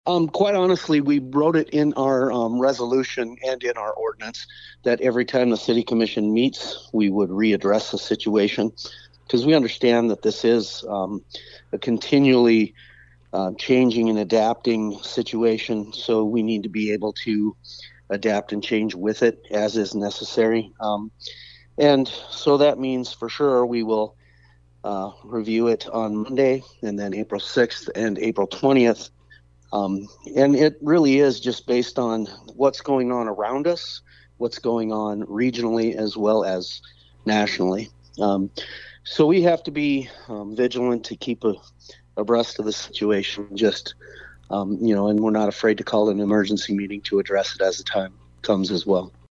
Quite honestly, we wrote it in our resolution and in our ordinance that every time the city commission meets, we would readdress the situation because we understand that this is a continually changing and adapting situation. So we need to be able to adapt and change with it as is necessary. And so that means for sure we will review it on Monday and then April 6th and April 20th. And it really is just based on what's going on around us, what's going on regionally as well as nationally. Um, so we have to be vigilant to keep abreast of the situation. And we're not afraid to call an emergency meeting to address it as the time comes as well.